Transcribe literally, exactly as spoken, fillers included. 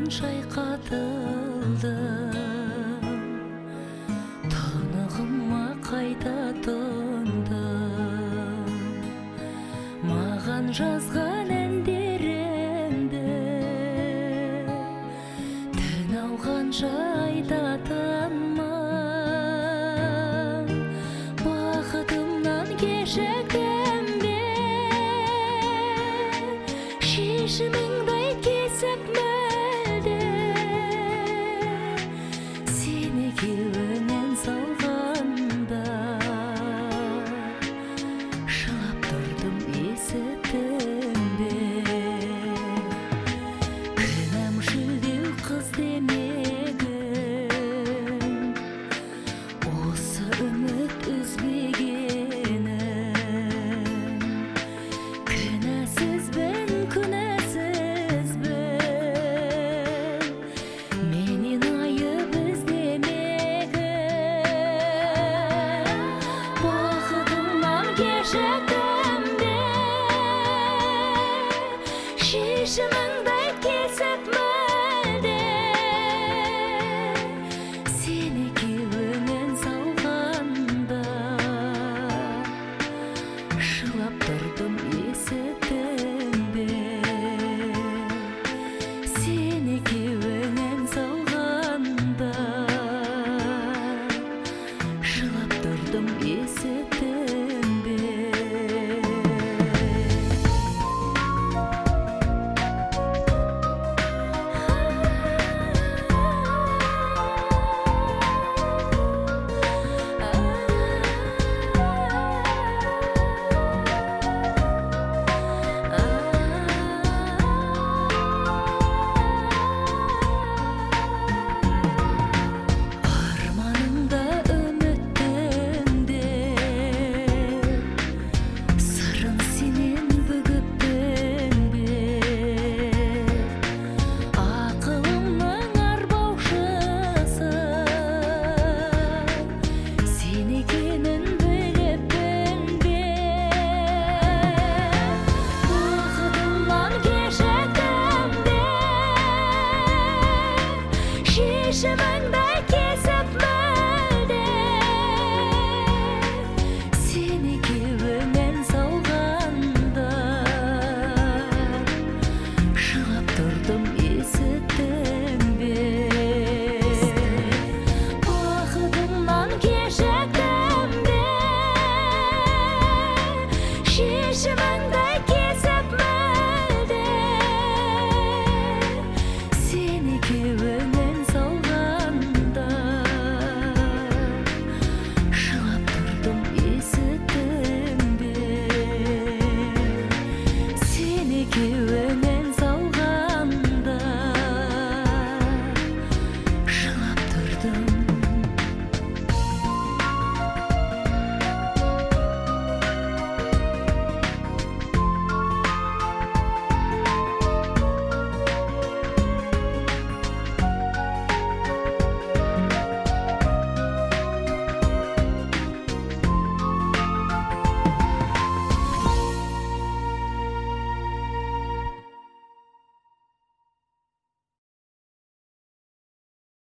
шайқатылдым, тұнығыма қайта тұндым. Маған жазған әндеріңді түн ауғанша айтатынмын. Бақытымнан кешіктім бе, шешіміңді айт кесіп мүлде. Сені кеуіңнен салғанда жылап тұрдым, есіттің бе? Кінәм жүдеу қыз демегін, осы үміт үзбегенім. Күнәсізбін, күнәсізбін, менен айып іздемегін. Бақытымнан кешіктім бе, шешіміңді айт кесіп мүлде. Сені кеуіңнен салғанда жылап тұрдым, есіттің бе? Сені кеуіңнен салғанда жылап тұрдым, есіттің